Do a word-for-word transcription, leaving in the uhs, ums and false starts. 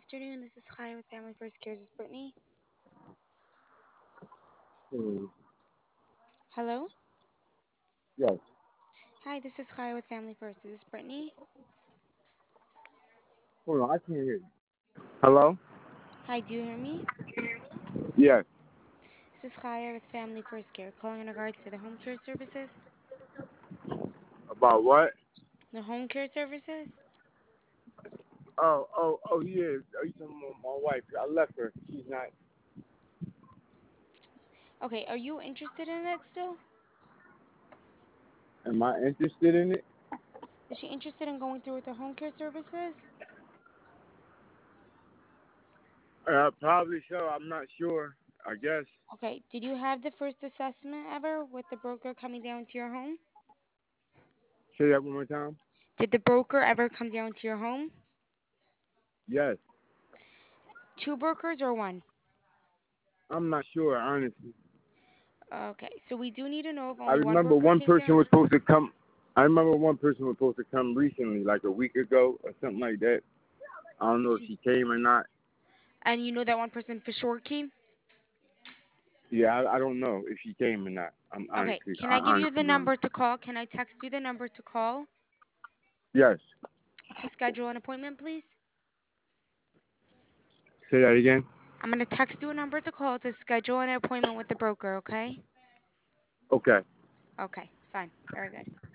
afternoon. This is Chaya with Family First Care. This is Brittany. Hmm. Hello. Yes. Hi, this is Chaya with Family First. This is Brittany. Hold on, I can't hear you. Hello? Hi, do you hear me? Yes. This is Chaya with Family First Care, calling in regards to the home care services. About what? The home care services? Oh, oh, oh, yeah. Are you talking about my wife? I left her. She's not. Okay, are you interested in it still? Am I interested in it? Is she interested in going through with the home care services? Uh, probably so. I'm not sure. I guess. Okay, did you have the first assessment ever with the broker coming down to your home? Say that one more time. Did the broker ever come down to your home? Yes. Two brokers or one? I'm not sure, honestly. Okay, so we do need to know if I only one remember broker one came person down. was supposed to come. I remember one person was supposed to come recently, like a week ago or something like that. I don't know if she came or not. And you know that one person for sure came? Yeah, I, I don't know if she came or not. I'm Okay, honestly, can I I give you the honestly don't know. number to call? Can I text you the number to call Yes. to schedule an appointment, please? Say that again. I'm going to text you a number to call to schedule an appointment with the broker, okay? Okay. Okay, fine. Very good.